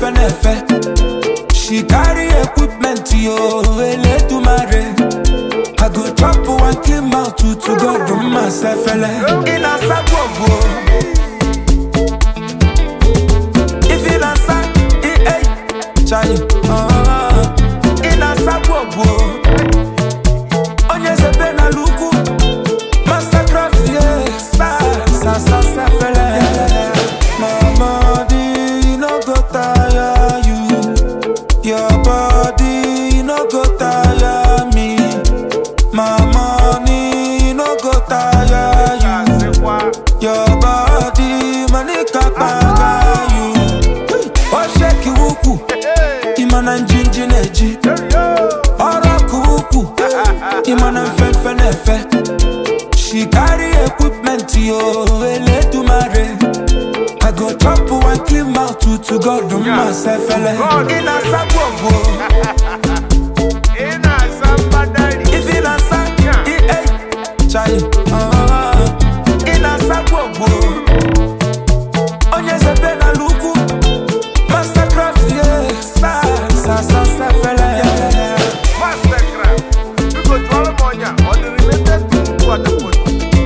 nefe. She carry equipment, yo, ele to marry. I go chop one clean mouth to God do myself, fella. In a sago, if you answer, chai, in a sago, onye zebe na luku, mastercraft, yes, sa, fella. Mama, di no go tire you, your body no go tire me. My money no go tire you. Your body money kapaga you. Oh shake wuku, imana njinji neji. Ora kuku, imana mfemfe nefe. She carry equipment yo, ele to marry. I go chop one clean mouth to God do myself, fella. In a sago. Chai, ina sago, onye zebe na luku, mastercraft, yes, sa, fella. Mastercraft, you go to Alamonia, on the related to what the food.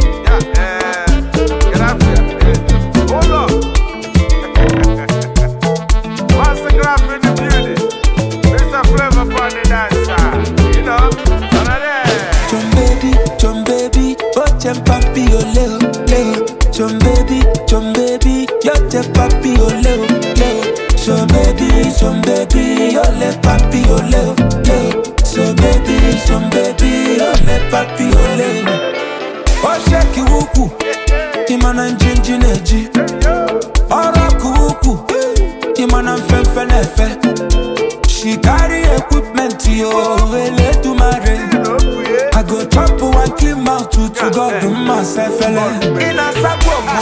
Hold on. Mastercraft in the building. Mr. Flavor for the dancer, you know, Chom baby, oh chem papi ole ole. Chom baby, yo chem papi ole ole. Chom baby, ole papi ole ole. So baby, ole papi ole. Oh shake wuku, imana njinji neji. Ora kuku, imana mfemfe nefe. She carry equipment yo, ele to marry. I go chop one clean mouth to God do myself, fella. In a sago.